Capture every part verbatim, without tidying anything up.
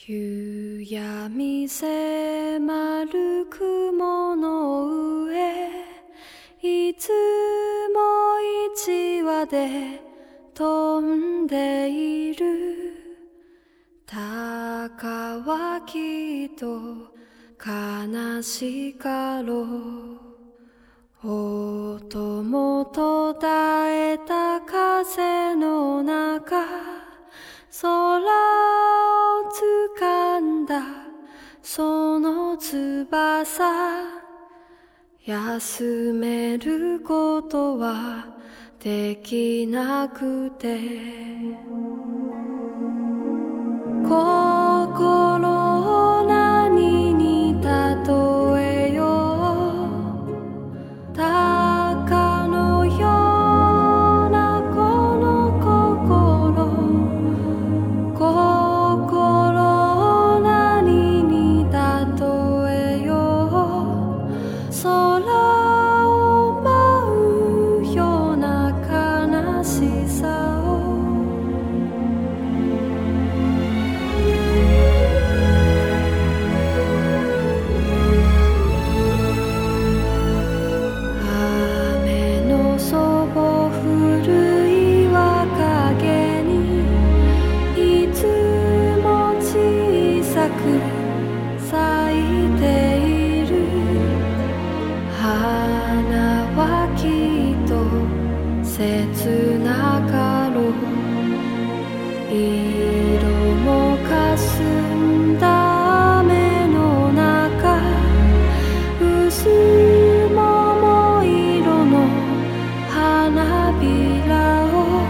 夕闇迫る雲の上、いつも一羽で飛んでいる。たかはきっと悲しかろう。音も途絶えた風の中、空を掴んだその翼、休めることはできなくて、心を何に例えよう。鷹のようなこの心、心を何に例えよう。空を舞うような悲しさを、咲いている花はきっと切なかろう。色も霞んだ雨の中、薄桃色の花びらを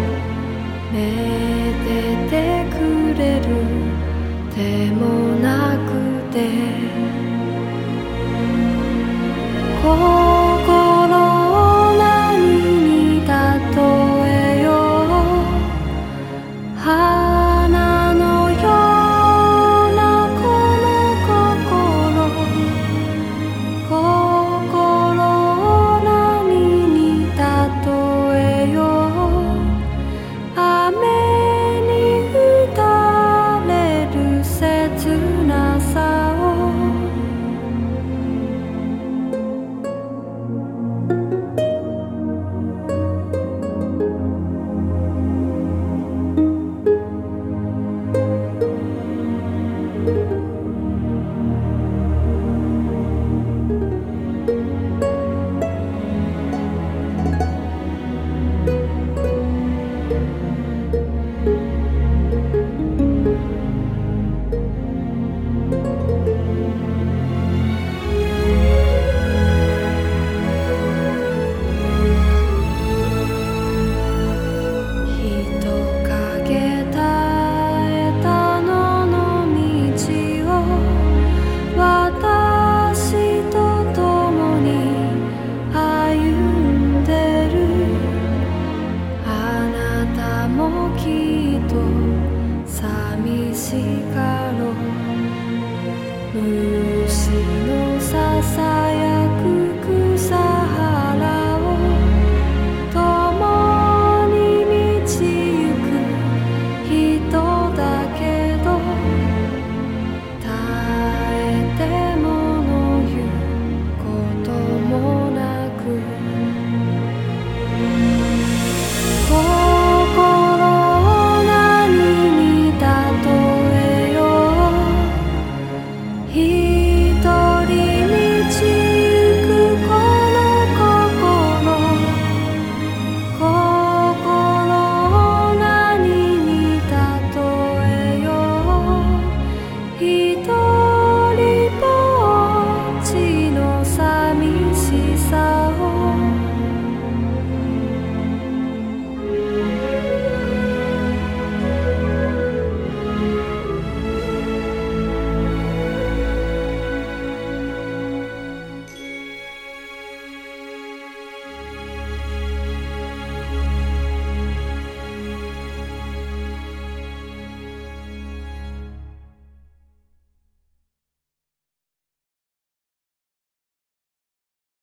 めでてくれるでもなくて、心を何に例えよう。花のようなこの心、心を何に例えよう。雨に打たれる切なさを、寂しかろう。虫のささや